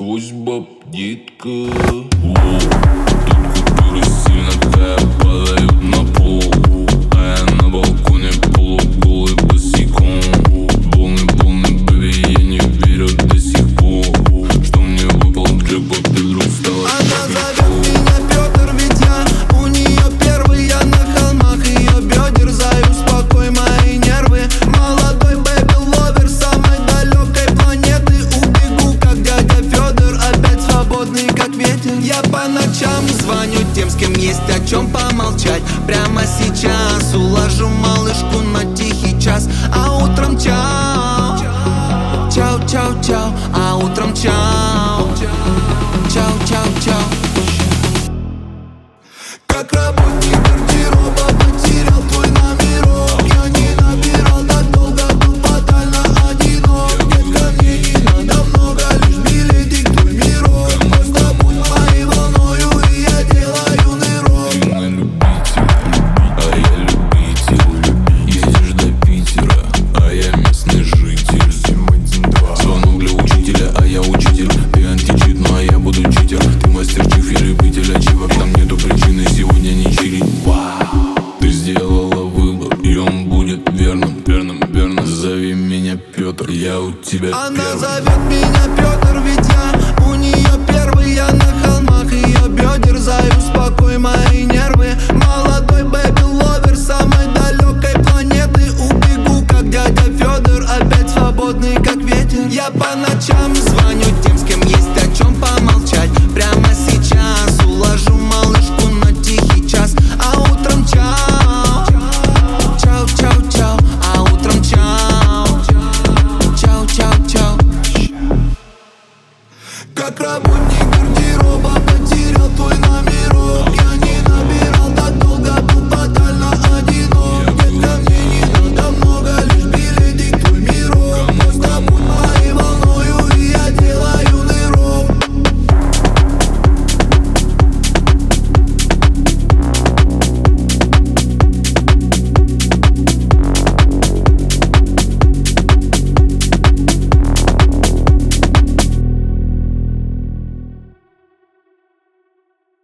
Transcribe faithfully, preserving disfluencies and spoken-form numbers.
сквозь баб, детка. Воу, температура сильно такая, падают на пол. А я на балконе полуголый босиком. Волны, волны, бэби, я не верю до сих пор, что мне выпал джекпот, ты вдруг стала. Она зовет меня Петр, ведь я у нее первый. Я на холмах ее бедер, заю успокой мои нервы. Молодой бэби-ловер самой далекой планеты. Убегу, как дядя Федор, опять свободный, как ветер. Я по ночам звоню тем, с кем есть о чем помолчать. Прямо сейчас уложу малышку на тихий час. А утром чау, чау, чау, чау. А утром чау, чау, чау, чау. Как работник гардероба потерял твой номерок. Я не набирал так долго, был фатально одинок. Детка, мне не надо много, лишь билетик в твой мирок. Просто будь моей волною, и я делаю нырок. Ты на любителя, а я любитель. Едешь до Питера, а я местный житель. Звонок для учителя, а я учитель. Ты античит, но я буду читер. Ты мастер чиф, я любитель ачивок. Там нету причины сегодня не чилить. Ты сделала выбор, и он будет верным, верным, верным. Зови меня Петр, я у тебя Она первый. зовет меня Петр, ведь я у нее первый. Я на холмах ее бедер, заю успокой мои нервы. Молодой бэби-ловер самой далекой планеты. Убегу, как дядя Федор, опять свободный, как ветер. Я по ночам звоню тем, с кем есть о чем помолчать. Прямо сейчас уложу малышку на тихий час. А утром чау, чау, чау, чау. А утром чау, чау, чау, чау. Как работник гардероба потерял твой номерок. Я